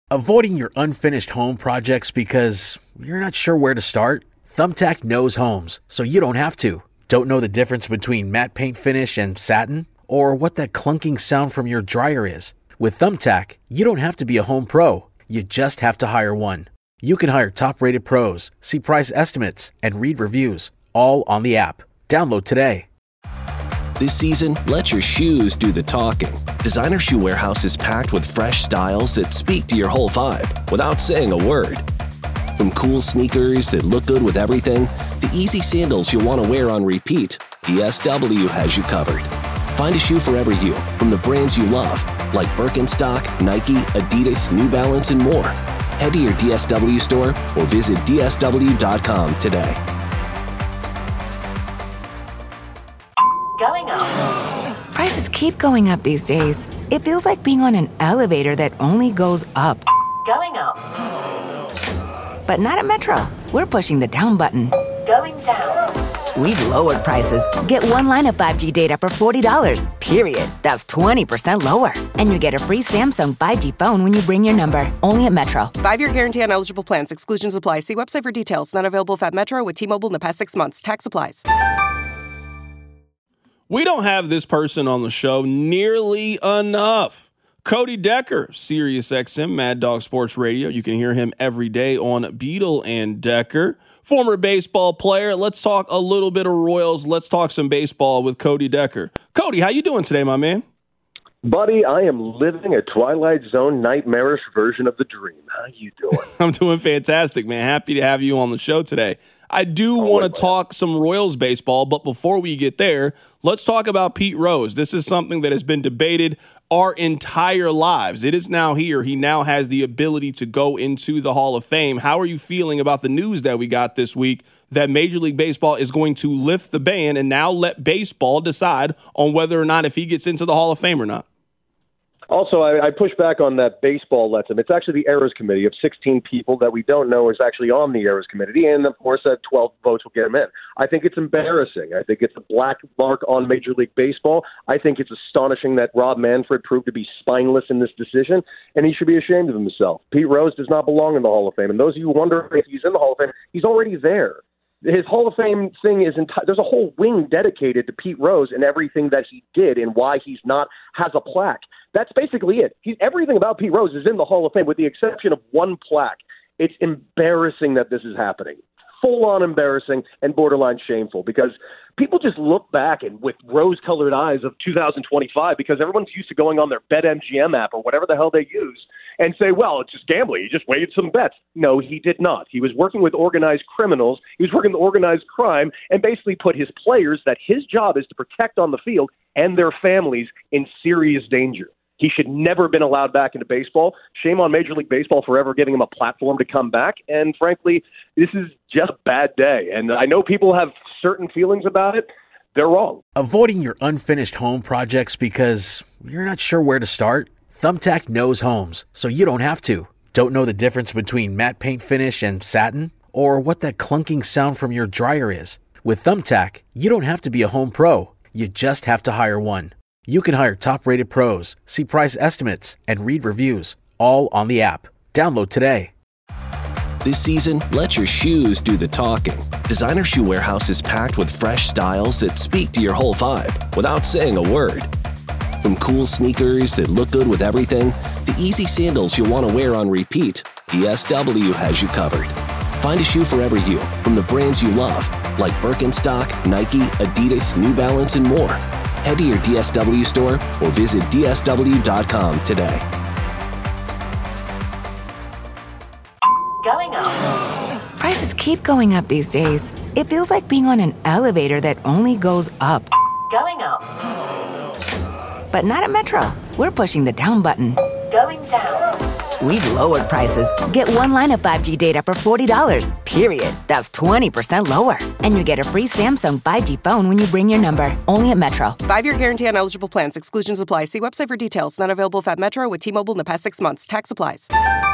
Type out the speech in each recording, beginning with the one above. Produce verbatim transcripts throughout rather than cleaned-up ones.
Avoiding your unfinished home projects because you're not sure where to start? Thumbtack knows homes, so you don't have to. Don't know the difference between matte paint finish and satin? Or what that clunking sound from your dryer is? With Thumbtack, you don't have to be a home pro. You just have to hire one. You can hire top-rated pros, see price estimates, and read reviews, all on the app. Download today. This season, let your shoes do the talking. Designer Shoe Warehouse is packed with fresh styles that speak to your whole vibe without saying a word. From cool sneakers that look good with everything, to easy sandals you'll want to wear on repeat, D S W has you covered. Find a shoe for every you from the brands you love, like Birkenstock, Nike, Adidas, New Balance, and more. Head to your D S W store or visit D S W dot com today. Going up. Prices keep going up these days. It feels like being on an elevator that only goes up. Going up. But not at Metro. We're pushing the down button. Going down. We've lowered prices. Get one line of five G data for forty dollars, period. That's twenty percent lower. And you get a free Samsung five G phone when you bring your number. Only at Metro. Five-year guarantee on eligible plans. Exclusions apply. See website for details. Not available if at Metro with T-Mobile in the past six months. Tax applies. We don't have this person on the show nearly enough. Cody Decker, Sirius X M, Mad Dog Sports Radio. You can hear him every day on Beetle and Decker. Former baseball player. Let's talk a little bit of Royals. Let's talk some baseball with Cody Decker. Cody, how you doing today, my man? Buddy, I am living a Twilight Zone nightmarish version of the dream. How you doing? I'm doing fantastic, man. Happy to have you on the show today. I do oh, want to talk some Royals baseball, but before we get there, let's talk about Pete Rose. This is something that has been debated our entire lives. It is now here. He now has the ability to go into the Hall of Fame. How are you feeling about the news that we got this week that Major League Baseball is going to lift the ban and now let baseball decide on whether or not if he gets into the Hall of Fame or not? Also, I, I push back on that baseball lets him. It's actually the Errors Committee of sixteen people that we don't know is actually on the Errors Committee, and of course, uh, twelve votes will get him in. I think it's embarrassing. I think it's a black mark on Major League Baseball. I think it's astonishing that Rob Manfred proved to be spineless in this decision, and he should be ashamed of himself. Pete Rose does not belong in the Hall of Fame, and those of you who wonder if he's in the Hall of Fame, he's already there. His Hall of Fame thing is enti- there's a whole wing dedicated to Pete Rose and everything that he did and why he's not has a plaque. That's basically it. He, everything about Pete Rose is in the Hall of Fame with the exception of one plaque. It's embarrassing that this is happening. Full-on embarrassing and borderline shameful because people just look back and with rose-colored eyes of two thousand twenty-five because everyone's used to going on their BetMGM app or whatever the hell they use and say, well, it's just gambling. He just weighted some bets. No, he did not. He was working with organized criminals. He was working with organized crime and basically put his players that his job is to protect on the field and their families in serious danger. He should never have been allowed back into baseball. Shame on Major League Baseball for ever giving him a platform to come back. And frankly, this is just a bad day. And I know people have certain feelings about it. They're wrong. Avoiding your unfinished home projects because you're not sure where to start? Thumbtack knows homes, so you don't have to. Don't know the difference between matte paint finish and satin? Or what that clunking sound from your dryer is? With Thumbtack, you don't have to be a home pro. You just have to hire one. You can hire top-rated pros, see price estimates, and read reviews, all on the app. Download today. This season, let your shoes do the talking. Designer Shoe Warehouse is packed with fresh styles that speak to your whole vibe without saying a word. From cool sneakers that look good with everything, to easy sandals you'll want to wear on repeat, D S W has you covered. Find a shoe for every you from the brands you love, like Birkenstock, Nike, Adidas, New Balance, and more. Head to your D S W store or visit D S W dot com today. Going up. Prices keep going up these days. It feels like being on an elevator that only goes up. Going up. But not at Metro. We're pushing the down button. Going down. We've lowered prices. Get one line of five G data for forty dollars, period. That's twenty percent lower. And you get a free Samsung five G phone when you bring your number. Only at Metro. Five-year guarantee on eligible plans. Exclusions apply. See website for details. Not available if at Metro with T-Mobile in the past six months. Tax applies.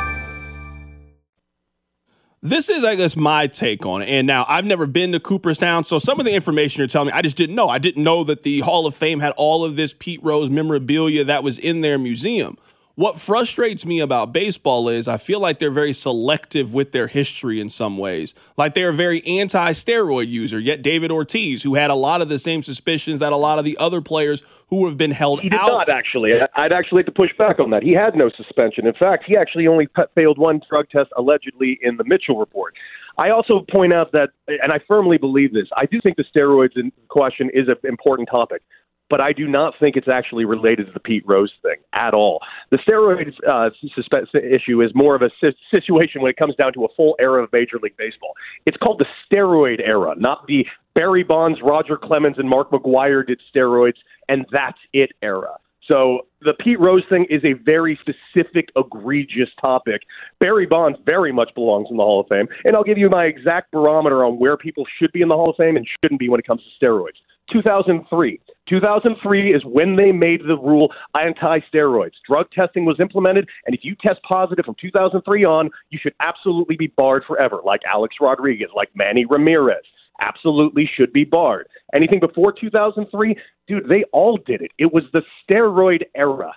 This is, I guess, my take on it. And now, I've never been to Cooperstown, so some of the information you're telling me, I just didn't know. I didn't know that the Hall of Fame had all of this Pete Rose memorabilia that was in their museum. What frustrates me about baseball is I feel like they're very selective with their history in some ways. Like they're a very anti-steroid user, yet David Ortiz, who had a lot of the same suspicions that a lot of the other players who have been held He did out. not, actually. I'd actually like to push back on that. He had no suspension. In fact, he actually only failed one drug test allegedly in the Mitchell report. I also point out that, and I firmly believe this, I do think the steroids in question is an important topic. But I do not think it's actually related to the Pete Rose thing at all. The steroids uh, suspe- issue is more of a si- situation when it comes down to a full era of Major League Baseball. It's called the steroid era, not the Barry Bonds, Roger Clemens, and Mark McGwire did steroids, and that's it era. So the Pete Rose thing is a very specific, egregious topic. Barry Bonds very much belongs in the Hall of Fame, and I'll give you my exact barometer on where people should be in the Hall of Fame and shouldn't be when it comes to steroids. two thousand three. two thousand three is when they made the rule anti-steroids. Drug testing was implemented, and if you test positive from two thousand three on, you should absolutely be barred forever, like Alex Rodriguez, like Manny Ramirez. Absolutely should be barred. Anything before two thousand three, dude, they all did it. It was the steroid era.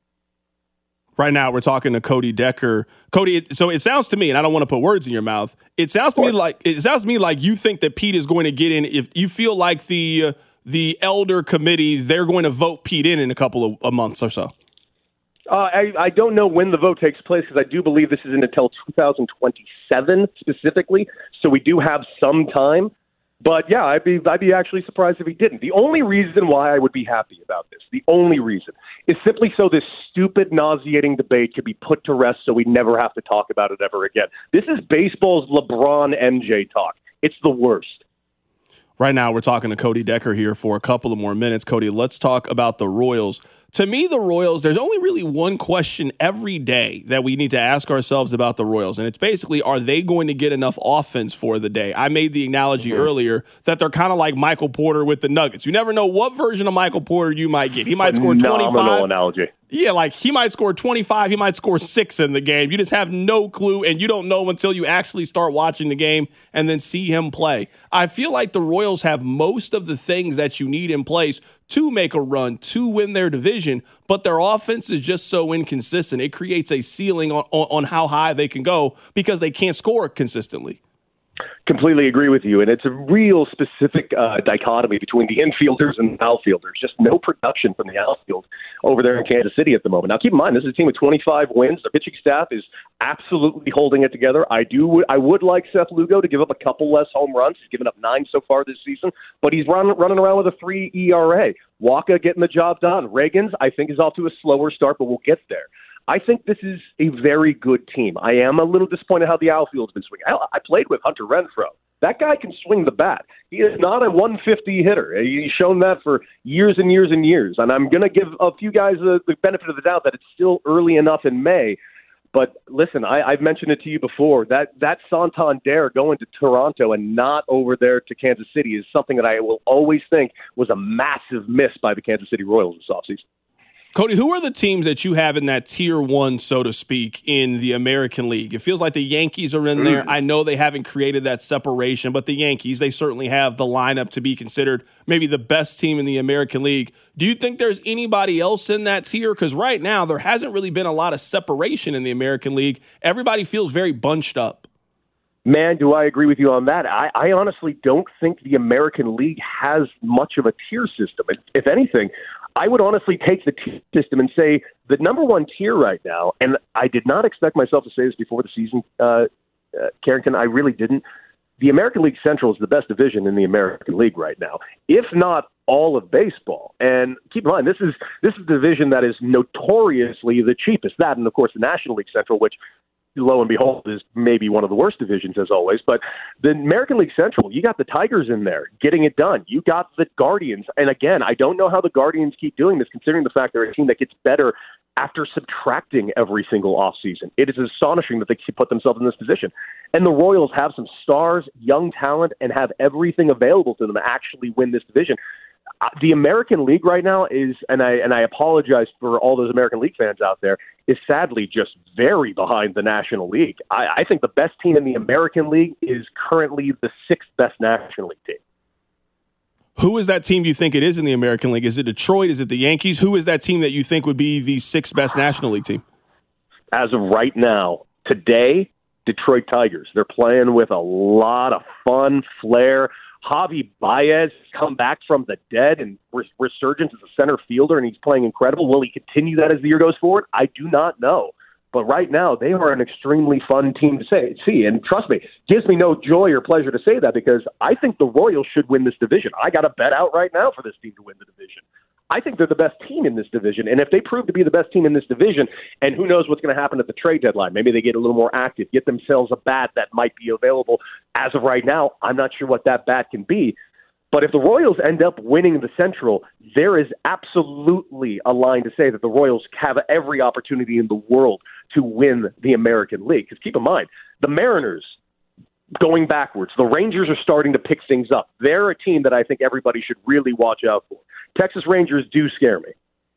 Right now, we're talking to Cody Decker. Cody, so it sounds to me, and I don't want to put words in your mouth. It sounds to me like it sounds to me like you think that Pete is going to get in. If you feel like the uh, the elder committee, they're going to vote Pete in in a couple of, of months or so. Uh, I, I don't know when the vote takes place because I do believe this isn't until two thousand twenty-seven specifically. So we do have some time. But yeah, I'd be I'd be actually surprised if he didn't. The only reason why I would be happy about this, the only reason, is simply so this stupid, nauseating debate could be put to rest so we never have to talk about it ever again. This is baseball's LeBron M J talk. It's the worst. Right now, we're talking to Cody Decker here for a couple of more minutes. Cody, let's talk about the Royals. To me, the Royals, there's only really one question every day that we need to ask ourselves about the Royals, and it's basically, are they going to get enough offense for the day? I made the analogy mm-hmm. earlier that they're kind of like Michael Porter with the Nuggets. You never know what version of Michael Porter you might get. He might score twenty-five. Phenomenal analogy. Yeah, like he might score twenty-five, he might score six in the game. You just have no clue, and you don't know until you actually start watching the game and then see him play. I feel like the Royals have most of the things that you need in place to make a run, to win their division, but their offense is just so inconsistent. It creates a ceiling on, on, on how high they can go because they can't score consistently. Completely agree with you, and it's a real specific uh, dichotomy between the infielders and the outfielders. Just no production from the outfield over there in Kansas City at the moment. Now, keep in mind, this is a team with twenty-five wins. The pitching staff is absolutely holding it together. I do, I would like Seth Lugo to give up a couple less home runs. He's given up nine so far this season, but he's run, running around with a three E R A. Waka getting the job done. Reagans, I think, is off to a slower start, but we'll get there. I think this is a very good team. I am a little disappointed how the outfield's been swinging. I, I played with Hunter Renfroe. That guy can swing the bat. He is not a one fifty hitter. He's shown that for years and years and years. And I'm going to give a few guys the, the benefit of the doubt that it's still early enough in May. But listen, I, I've mentioned it to you before. That that Santander going to Toronto and not over there to Kansas City is something that I will always think was a massive miss by the Kansas City Royals this offseason. Cody, who are the teams that you have in that tier one, so to speak, in the American League? It feels like the Yankees are in there. I know they haven't created that separation, but the Yankees, they certainly have the lineup to be considered maybe the best team in the American League. Do you think there's anybody else in that tier? Because right now, there hasn't really been a lot of separation in the American League. Everybody feels very bunched up. Man, do I agree with you on that. I, I honestly don't think the American League has much of a tier system. If anything, I would honestly take the tier system and say the number one tier right now, and I did not expect myself to say this before the season, uh, uh, Carrington, I really didn't. The American League Central is the best division in the American League right now, if not all of baseball. And keep in mind, this is this is a division that is notoriously the cheapest. That, and of course, the National League Central, which lo and behold, is maybe one of the worst divisions as always. But the American League Central, you got the Tigers in there getting it done. You got the Guardians. And again, I don't know how the Guardians keep doing this, considering the fact they're a team that gets better after subtracting every single offseason. It is astonishing that they put themselves in this position. And the Royals have some stars, young talent, and have everything available to them to actually win this division. Uh, the American League right now is, and I and I apologize for all those American League fans out there, is sadly just very behind the National League. I, I think the best team in the American League is currently the sixth best National League team. Who is that team you think it is in the American League? Is it Detroit? Is it the Yankees? Who is that team that you think would be the sixth best National League team? As of right now, today, Detroit Tigers. They're playing with a lot of fun, flair. Javi Baez come back from the dead and res- resurgence as a center fielder, and he's playing incredible. Will he continue that as the year goes forward? I do not know. But right now, they are an extremely fun team to say, see. And trust me, it gives me no joy or pleasure to say that because I think the Royals should win this division. I got a bet out right now for this team to win the division. I think they're the best team in this division. And if they prove to be the best team in this division, and who knows what's going to happen at the trade deadline, maybe they get a little more active, get themselves a bat that might be available. As of right now, I'm not sure what that bat can be. But if the Royals end up winning the Central, there is absolutely a line to say that the Royals have every opportunity in the world to win the American League. Because keep in mind, the Mariners going backwards, the Rangers are starting to pick things up. They're a team that I think everybody should really watch out for. Texas Rangers do scare me.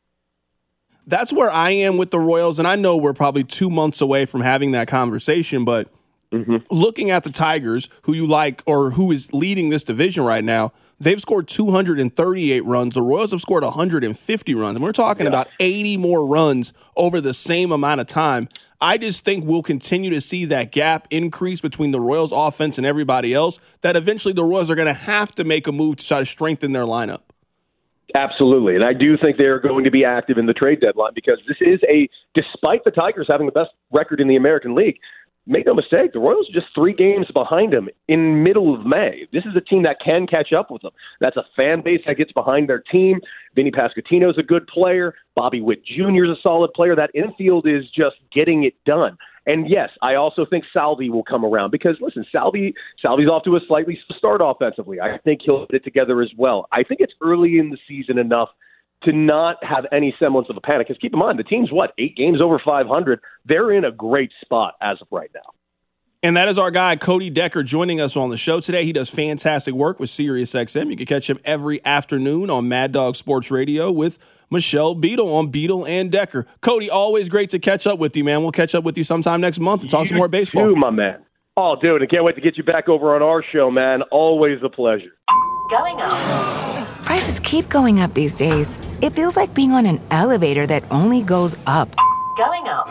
That's where I am with the Royals, and I know we're probably two months away from having that conversation, but mm-hmm. looking at the Tigers, who you like or who is leading this division right now, they've scored two hundred thirty-eight runs. The Royals have scored one hundred fifty runs, and we're talking yeah. about eighty more runs over the same amount of time. I just think we'll continue to see that gap increase between the Royals offense and everybody else, that eventually the Royals are going to have to make a move to try to strengthen their lineup. Absolutely. And I do think they're going to be active in the trade deadline because this is a, despite the Tigers having the best record in the American League, make no mistake, the Royals are just three games behind them in middle of May. This is a team that can catch up with them. That's a fan base that gets behind their team. Vinny Pasquantino is a good player. Bobby Witt Junior is a solid player. That infield is just getting it done. And yes, I also think Salvi will come around because, listen, Salvi Salvi's off to a slightly start offensively. I think he'll get it together as well. I think it's early in the season enough to not have any semblance of a panic. Because keep in mind, the team's, what, eight games over five hundred? They're in a great spot as of right now. And that is our guy, Cody Decker, joining us on the show today. He does fantastic work with SiriusXM. You can catch him every afternoon on Mad Dog Sports Radio with Michelle Beadle on Beadle and Decker. Cody, always great to catch up with you, man. We'll catch up with you sometime next month and talk you some more baseball. Too, my man. Oh, dude, I can't wait to get you back over on our show, man. Always a pleasure. Going up. Prices keep going up these days. It feels like being on an elevator that only goes up. Going up.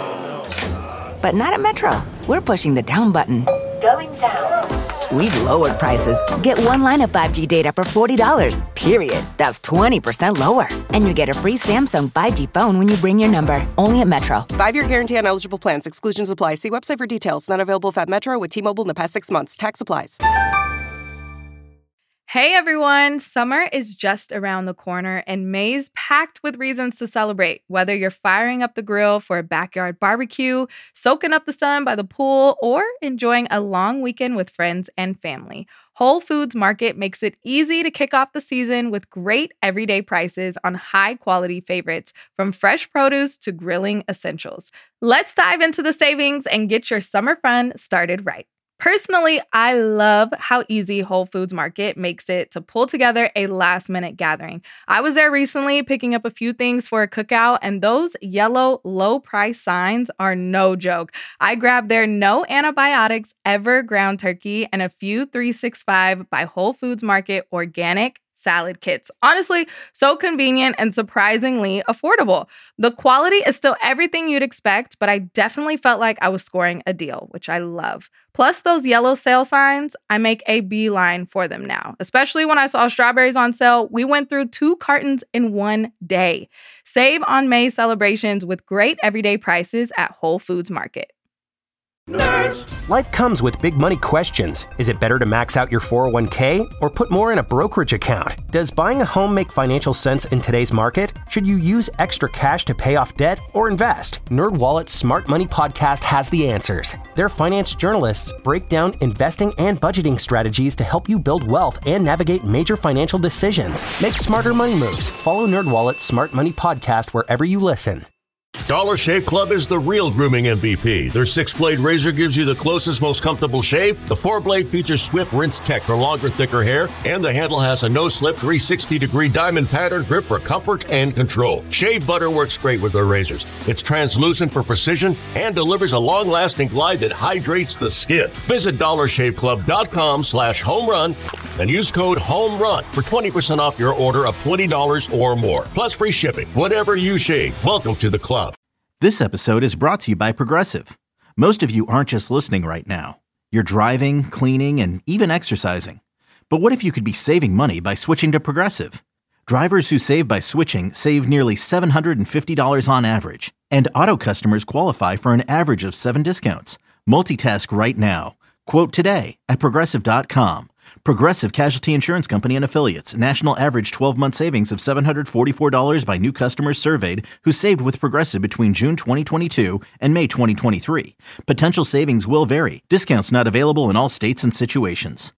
But not at Metro. We're pushing the down button. Going down. We've lowered prices. Get one line of five G data for forty dollars, period. That's twenty percent lower. And you get a free Samsung five G phone when you bring your number. Only at Metro. Five-year guarantee on eligible plans. Exclusions apply. See website for details. Not available at Metro with T-Mobile in the past six months. Tax applies. Hey everyone, summer is just around the corner and May's packed with reasons to celebrate. Whether you're firing up the grill for a backyard barbecue, soaking up the sun by the pool, or enjoying a long weekend with friends and family, Whole Foods Market makes it easy to kick off the season with great everyday prices on high-quality favorites, from fresh produce to grilling essentials. Let's dive into the savings and get your summer fun started right. Personally, I love how easy Whole Foods Market makes it to pull together a last-minute gathering. I was there recently picking up a few things for a cookout, and those yellow low-price signs are no joke. I grabbed their no antibiotics ever ground turkey and a few three sixty-five by Whole Foods Market organic salad kits. Honestly, so convenient and surprisingly affordable. The quality is still everything you'd expect, but I definitely felt like I was scoring a deal, which I love. Plus those yellow sale signs, I make a beeline for them now. Especially when I saw strawberries on sale, we went through two cartons in one day. Save on May celebrations with great everyday prices at Whole Foods Market. Nerds. Life comes with big money questions. Is it better to max out your four oh one k or put more in a brokerage account? Does buying a home make financial sense in today's market? Should you use extra cash to pay off debt or invest? NerdWallet's Smart Money Podcast has the answers. Their finance journalists break down investing and budgeting strategies to help you build wealth and navigate major financial decisions. Make smarter money moves. Follow NerdWallet's Smart Money Podcast wherever you listen. Dollar Shave Club is the real grooming M V P. Their six-blade razor gives you the closest, most comfortable shave. The four-blade features Swift Rinse Tech for longer, thicker hair. And the handle has a no-slip three hundred sixty degree diamond pattern grip for comfort and control. Shave butter works great with their razors. It's translucent for precision and delivers a long-lasting glide that hydrates the skin. Visit dollarshaveclub.com slash home run and use code HOMERUN for twenty percent off your order of twenty dollars or more, plus free shipping. Whatever you shave, welcome to the club. This episode is brought to you by Progressive. Most of you aren't just listening right now. You're driving, cleaning, and even exercising. But what if you could be saving money by switching to Progressive? Drivers who save by switching save nearly seven hundred fifty dollars on average. And auto customers qualify for an average of seven discounts. Multitask right now. Quote today at Progressive dot com. Progressive Casualty Insurance Company and Affiliates. National average twelve-month savings of seven hundred forty-four dollars by new customers surveyed who saved with Progressive between June twenty twenty-two and May twenty twenty-three. Potential savings will vary. Discounts not available in all states and situations.